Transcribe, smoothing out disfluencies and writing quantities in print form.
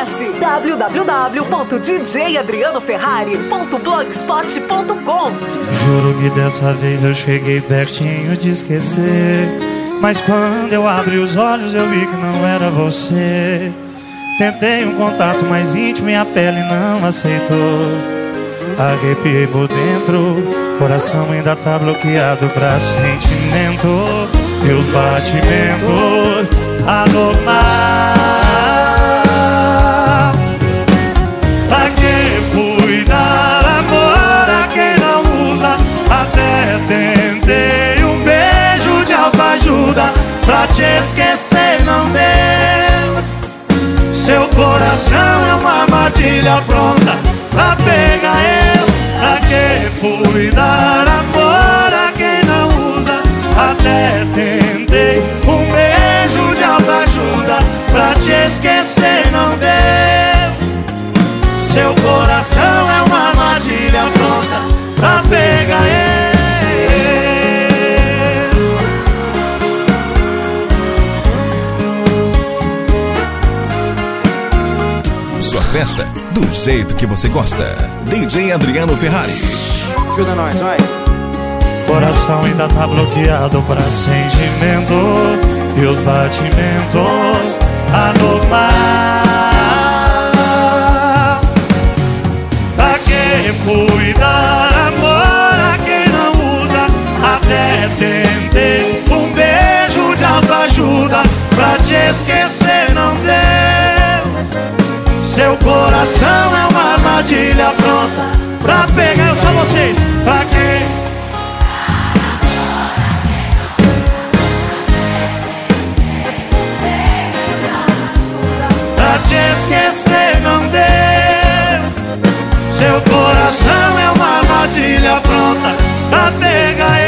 Acesse www.djadrianoferrari.blogspot.com. Juro que dessa vez eu cheguei pertinho de esquecer, mas quando eu abri os olhos eu vi que não era você. Tentei um contato mais íntimo e a pele não aceitou. Arrepiei por dentro, coração ainda tá bloqueado pra sentimento. Meus batimentos anormal. Pra que fui dar amor a quem não usa? Até tentei um beijo de autoajuda pra te esquecer, não deu. Seu coração é uma armadilha pronta pra pegar eu. Pra que fui dar amor a quem não usa? Até tentei um beijo de autoajuda pra te esquecer, não deu. Seu coração é uma armadilha pronta pra pegar eu. Sua festa do jeito que você gosta. DJ Adriano Ferrari. Ajuda nós, vai. Coração ainda tá bloqueado pra sentimento e os batimentos anormal. Pra que fui dar amor a quem não usa? Até tentei um beijo de autoajuda pra te esquecer, não deu. Seu coração é uma armadilha pronta pra pegar eu, só vocês. Pra quem? Pra te esquecer, não deu. Seu coração é uma armadilha pronta pra pegar